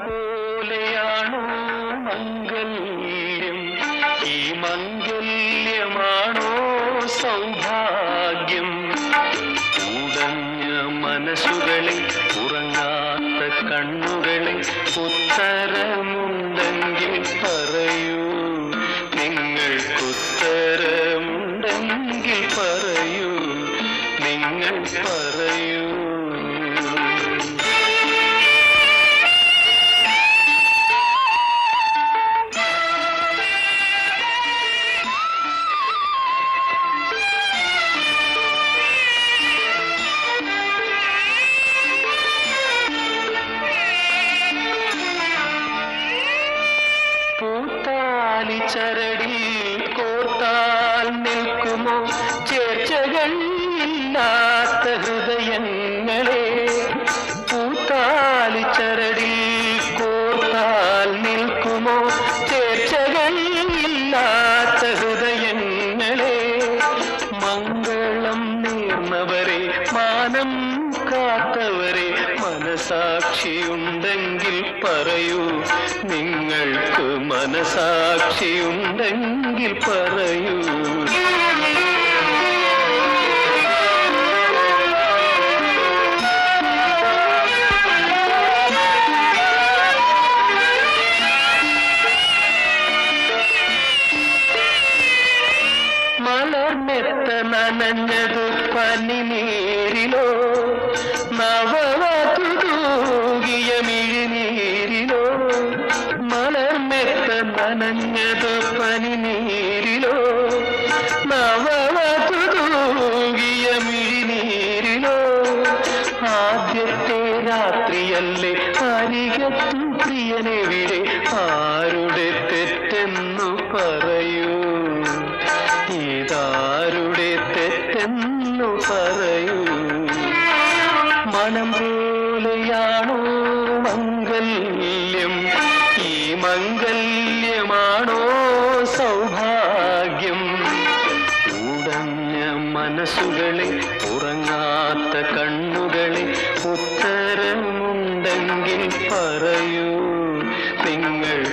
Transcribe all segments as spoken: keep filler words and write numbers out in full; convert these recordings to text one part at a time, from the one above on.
പോലെയാണോ മംഗല്യം, ഈ മംഗല്യമാണോ സൗഭാഗ്യം? ഉടഞ്ഞ മനസ്സുകളെ, ഉറങ്ങാത്ത കണ്ണുകളെ, ഉത്തരമുണ്ടെങ്കിൽ പറയൂ, നിങ്ങൾക്കുത്തരമുണ്ടെങ്കിൽ പറയൂ, നിങ്ങൾ പറയൂ. പൂത്താലി ചരടിൽ കോർത്താൽ നിൽക്കുമോ ചേർച്ചകൾ ഇല്ലാത്ത ഹൃദയങ്ങളെ? പൂത്താലി ചരടിൽ കോർത്താൽ നിൽക്കുമോ ചേർച്ചകൾ ഇല്ലാത്ത ഹൃദയങ്ങളെ? മംഗളം നേർന്നവരെ, മാനം കാത്തവരെ, മനസാക്ഷിയുണ്ടെങ്കിൽ പറയൂ, നിങ്ങൾക്ക് മനസാക്ഷിയുണ്ടെങ്കിൽ പറയൂ. മലർമെത്ത നനഞ്ഞതു പനിനീരിലോ, നവവധു തൂകിയ മിഴിനീരിലോ? മലർമെത്ത നനഞ്ഞതു പനിനീരിലോ, നവവധു തൂകിയ മിഴിനീരിലോ? ആദ്യത്തെ രാത്രിയല്ലേ അരികത്തു പ്രിയനെവിടെ? ആരുടെ തെറ്റെന്നു പറയൂ, ഇതാരുടെ തെറ്റെന്നു പറയൂ. മനം പോലെയാണോ മംഗല്യം, ഈ മംഗല്യമാണോ സൗഭാഗ്യം? ഉടഞ്ഞ മനസ്സുകളെ, ഉറങ്ങാത്ത കണ്ണുകളെ, ഉത്തരമുണ്ടെങ്കിൽ പറയൂ,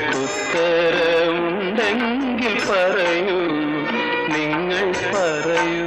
നിങ്ങൾക്കുത്തരമുണ്ടെങ്കിൽ പറയൂ, നിങ്ങൾ പറയൂ.